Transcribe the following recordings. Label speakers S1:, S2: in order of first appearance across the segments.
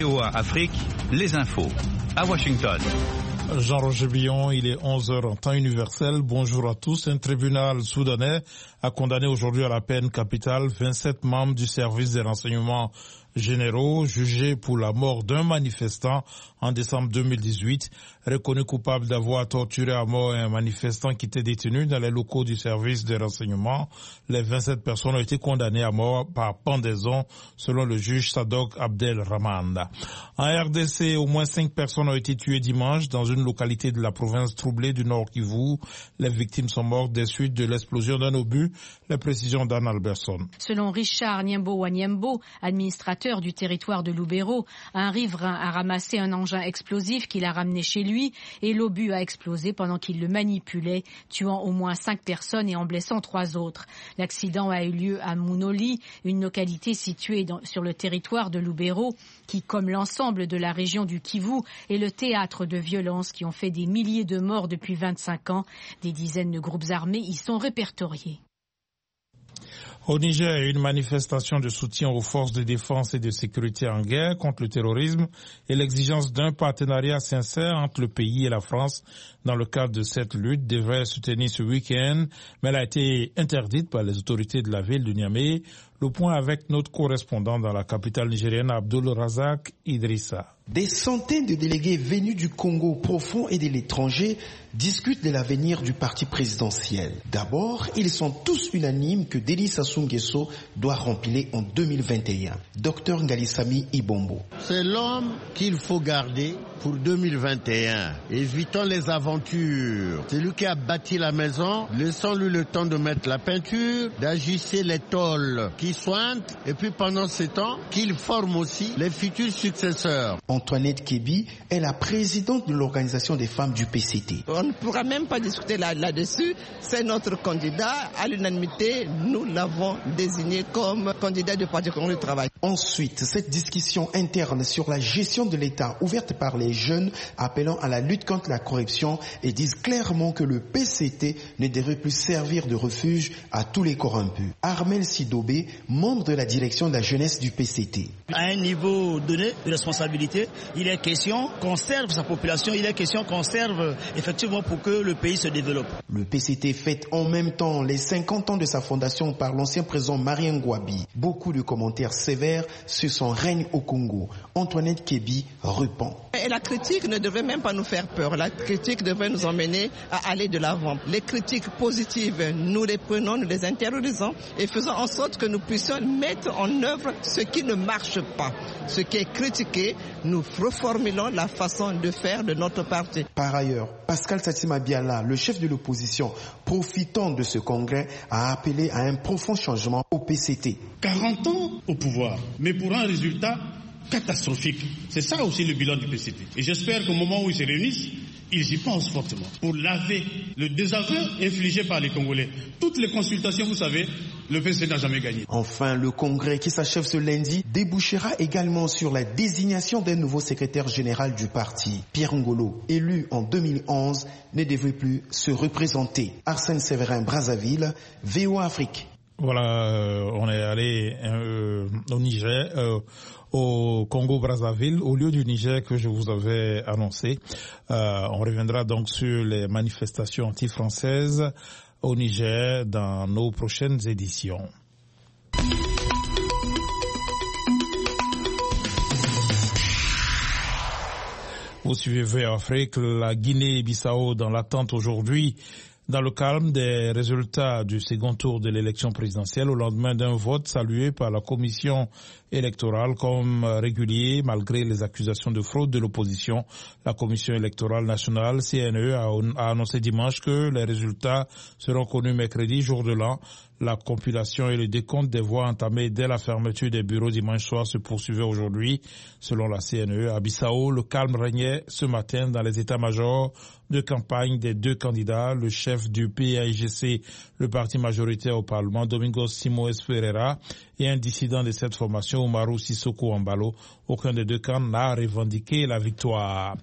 S1: VOA Afrique, les infos. À Washington.
S2: Jean-Roger Billon, il est 11h en temps universel. Bonjour à tous. Un tribunal soudanais a condamné aujourd'hui à la peine capitale 27 membres du service des renseignements généraux jugés pour la mort d'un manifestant en décembre 2018, reconnu coupable d'avoir torturé à mort un manifestant qui était détenu dans les locaux du service de renseignement. Les 27 personnes ont été condamnées à mort par pendaison, selon le juge Sadok Abdelrahman. En RDC, au moins 5 personnes ont été tuées dimanche dans une localité de la province troublée du Nord Kivu. Les victimes sont mortes des suites de l'explosion d'un obus. Les précisions d'Anne Alberson.
S3: Selon Richard Niembo-Wanyembo, administrateur du territoire de Lubero, un riverain a ramassé un engin explosif qu'il a ramené chez lui et l'obus a explosé pendant qu'il le manipulait, tuant au moins 5 personnes et en blessant 3 autres. L'accident a eu lieu à Munoli, une localité située sur le territoire de Lubero qui, comme l'ensemble de la région du Kivu, est le théâtre de violences qui ont fait des milliers de morts depuis 25 ans. Des dizaines de groupes armés y sont répertoriés.
S2: Au Niger, une manifestation de soutien aux forces de défense et de sécurité en guerre contre le terrorisme et l'exigence d'un partenariat sincère entre le pays et la France dans le cadre de cette lutte devrait se tenir ce week-end, mais elle a été interdite par les autorités de la ville de Niamey. Le point avec notre correspondant dans la capitale nigérienne, Abdul Razak Idrissa.
S4: Des centaines de délégués venus du Congo profond et de l'étranger discutent de l'avenir du parti présidentiel. D'abord, ils sont tous unanimes que Denis Sassou Nguesso doit rempiler en 2021. Dr Ngalisami Ibombo.
S5: C'est l'homme qu'il faut garder pour 2021. Évitons les aventures. C'est lui qui a bâti la maison. Laissons-lui le temps de mettre la peinture, d'ajuster les tôles qui sointent, et puis pendant ce temps, qu'il forme aussi les futurs successeurs.
S4: Antoinette Kebi est la présidente de l'organisation des femmes du PCT.
S6: On ne pourra même pas discuter là-dessus. C'est notre candidat. À l'unanimité, nous l'avons désigné comme candidat du Parti Congolais du Travail.
S4: Ensuite, cette discussion interne sur la gestion de l'État ouverte par les jeunes appelant à la lutte contre la corruption et disent clairement que le PCT ne devrait plus servir de refuge à tous les corrompus. Armel Sidobé, membre de la direction de la jeunesse du PCT.
S7: À un niveau donné de responsabilité, il est question qu'on serve sa population, il est question qu'on serve effectivement pour que le pays se développe.
S4: Le PCT fête en même temps les 50 ans de sa fondation par l'ancien président Marien Ngouabi. Beaucoup de commentaires sévères sur son règne au Congo. Antoinette Kebi répond.
S6: Et la critique ne devrait même pas nous faire peur. La critique devrait nous emmener à aller de l'avant. Les critiques positives, nous les prenons, nous les intériorisons et faisons en sorte que nous puissions mettre en œuvre ce qui ne marche pas. Ce qui est critiqué, nous reformulons la façon de faire de notre parti.
S4: Par ailleurs, Pascal Satima Biala, le chef de l'opposition, profitant de ce congrès, a appelé à un profond changement au PCT.
S8: 40 ans au pouvoir, mais pour un résultat catastrophique. C'est ça aussi le bilan du PCT. Et j'espère qu'au moment où ils se réunissent, ils y pensent fortement pour laver le désaveu infligé par les Congolais. Toutes les consultations, vous savez, le PCT n'a jamais gagné.
S4: Enfin, le congrès qui s'achève ce lundi débouchera également sur la désignation d'un nouveau secrétaire général du parti. Pierre Ngolo, élu en 2011, ne devait plus se représenter. Arsène Séverin, Brazzaville, VOA Afrique.
S2: Voilà, on est allé au Niger, au Congo-Brazzaville, au lieu du Niger que je vous avais annoncé. On reviendra donc sur les manifestations anti-françaises au Niger dans nos prochaines éditions. Vous suivez VOA Afrique, la Guinée-Bissau dans l'attente aujourd'hui. Dans le calme des résultats du second tour de l'élection présidentielle au lendemain d'un vote salué par la commission électorale comme régulier malgré les accusations de fraude de l'opposition, la commission électorale nationale CNE a annoncé dimanche que les résultats seront connus mercredi, jour de l'an. La compilation et le décompte des voix entamées dès la fermeture des bureaux dimanche soir se poursuivait aujourd'hui. Selon la CNE, à Bissau, le calme régnait ce matin dans les états-majors de campagne des deux candidats, le chef du PAIGC, le parti majoritaire au Parlement, Domingos Simoes Ferreira, et un dissident de cette formation, Umaru Sissoko Embalo. Aucun des deux camps n'a revendiqué la victoire.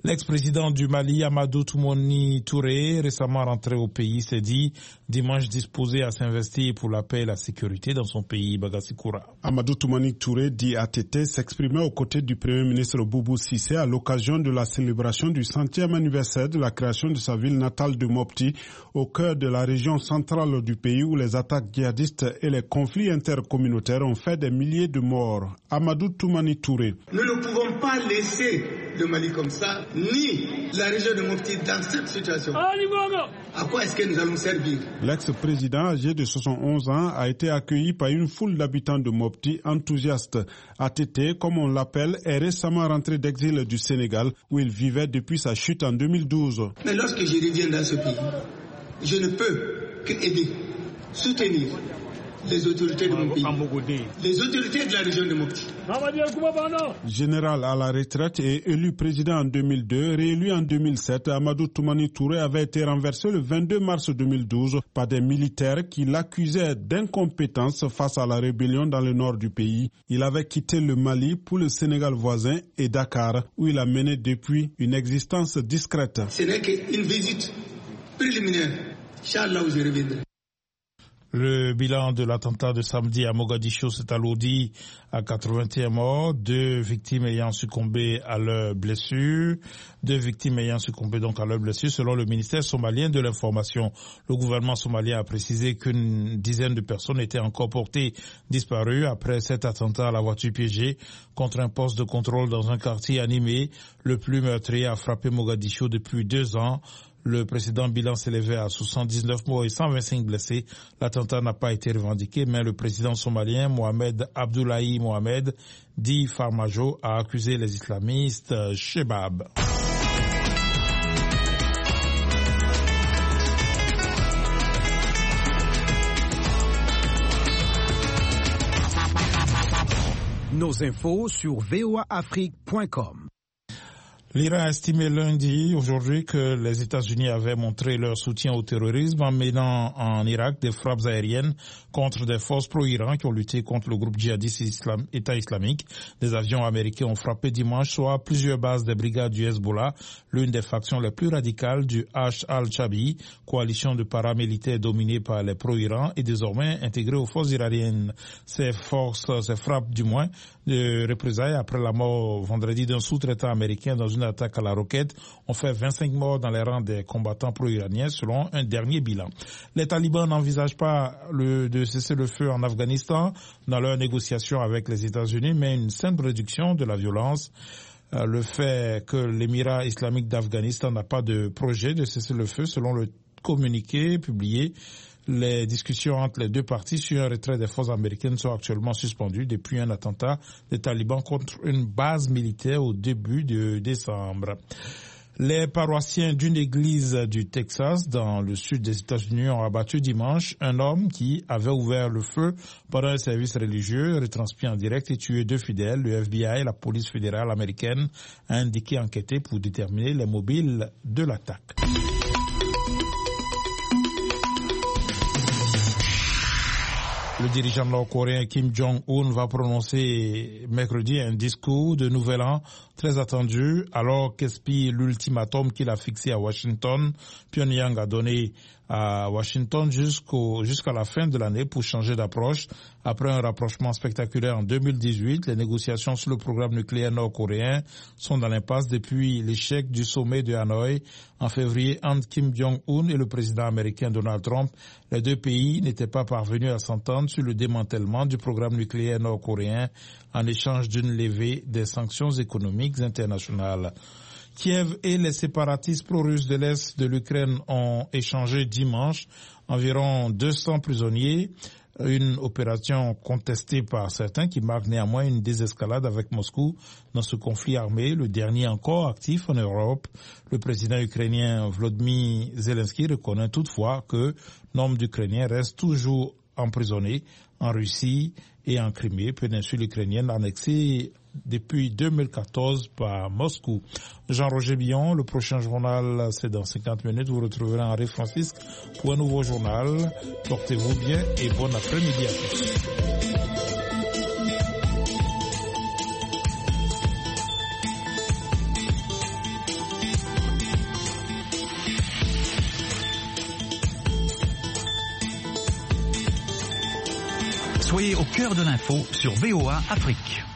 S2: L'ex-président du Mali, Amadou Toumani Touré, récemment rentré au pays, s'est dit dimanche disposé à s'investir pour la paix et la sécurité dans son pays, Bagasikoura.
S9: Amadou Toumani Touré, dit ATT, s'exprimait aux côtés du Premier ministre Boubou Cissé à l'occasion de la célébration du 100e anniversaire de la création de sa ville natale de Mopti, au cœur de la région centrale du pays où les attaques djihadistes et les conflits intercommunautaires ont fait des milliers de morts. Amadou Toumani Touré.
S10: Nous ne pouvons pas laisser le Mali comme ça, ni la région de Mopti dans cette situation. À quoi est-ce que nous allons servir?
S9: L'ex-président, âgé de 71 ans, a été accueilli par une foule d'habitants de Mopti enthousiastes. ATT, comme on l'appelle, est récemment rentré d'exil du Sénégal, où il vivait depuis sa chute en 2012.
S10: Mais lorsque je reviens dans ce pays, je ne peux que aider, soutenir les autorités de mon pays, les autorités de la région de Mopti.
S9: Général à la retraite et élu président en 2002, réélu en 2007, Amadou Toumani Touré avait été renversé le 22 mars 2012 par des militaires qui l'accusaient d'incompétence face à la rébellion dans le nord du pays. Il avait quitté le Mali pour le Sénégal voisin et Dakar, où il a mené depuis une existence discrète.
S10: Ce n'est qu'une visite préliminaire. Inch'Allah, où je reviendrai.
S2: Le bilan de l'attentat de samedi à Mogadiscio s'est alourdi à 81 morts, 2 victimes ayant succombé à leurs blessures. Selon le ministère somalien de l'information. Le gouvernement somalien a précisé qu'une dizaine de personnes étaient encore portées disparues après cet attentat à la voiture piégée contre un poste de contrôle dans un quartier animé. Le plus meurtrier a frappé Mogadiscio depuis 2 ans. Le précédent bilan s'élevait à 79 morts et 125 blessés. L'attentat n'a pas été revendiqué, mais le président somalien Mohamed Abdullahi Mohamed, dit Farmajo, a accusé les islamistes Shebab.
S11: Nos infos sur voaafrique.com.
S2: L'Iran a estimé aujourd'hui que les États-Unis avaient montré leur soutien au terrorisme en menant en Irak des frappes aériennes contre des forces pro-Iran qui ont lutté contre le groupe djihadiste État islamique. Des avions américains ont frappé dimanche soir plusieurs bases des brigades du Hezbollah, l'une des factions les plus radicales du Hashd al-Shabi, coalition de paramilitaires dominée par les pro-Iran et désormais intégrée aux forces iraniennes. Ces frappes de représailles après la mort vendredi d'un sous-traitant américain dans une attaque à la roquette ont fait 25 morts dans les rangs des combattants pro-iraniens selon un dernier bilan. Les talibans n'envisagent pas de cesser le feu en Afghanistan dans leurs négociations avec les États-Unis, mais une simple réduction de la violence. Le fait que l'Émirat islamique d'Afghanistan n'a pas de projet de cesser le feu selon le communiqué publié. Les discussions entre les deux parties sur un retrait des forces américaines sont actuellement suspendues depuis un attentat des talibans contre une base militaire au début de décembre. Les paroissiens d'une église du Texas, dans le sud des États-Unis, ont abattu dimanche un homme qui avait ouvert le feu pendant un service religieux, retransmis en direct et tué 2 fidèles. Le FBI, la police fédérale américaine, a indiqué enquêter pour déterminer les mobiles de l'attaque. Le dirigeant nord-coréen Kim Jong-un va prononcer mercredi un discours de Nouvel An très attendu alors qu'expire l'ultimatum qu'il a fixé à Washington. Pyongyang a donné à Washington jusqu'à la fin de l'année pour changer d'approche. Après un rapprochement spectaculaire en 2018, les négociations sur le programme nucléaire nord-coréen sont dans l'impasse depuis l'échec du sommet de Hanoï en février entre Kim Jong-un et le président américain Donald Trump. Les deux pays n'étaient pas parvenus à s'entendre sur le démantèlement du programme nucléaire nord-coréen en échange d'une levée des sanctions économiques internationales. Kiev et les séparatistes pro-russes de l'Est de l'Ukraine ont échangé dimanche environ 200 prisonniers, une opération contestée par certains qui marque néanmoins une désescalade avec Moscou dans ce conflit armé, le dernier encore actif en Europe. Le président ukrainien Volodymyr Zelensky reconnaît toutefois que nombre d'Ukrainiens restent toujours emprisonnés en Russie et en Crimée, péninsule ukrainienne annexée depuis 2014 par Moscou. Jean-Roger Billon, le prochain journal, c'est dans 50 minutes. Vous retrouverez Henri Francisque pour un nouveau journal. Portez-vous bien et bon après-midi à tous.
S1: Soyez au cœur de l'info sur VOA Afrique.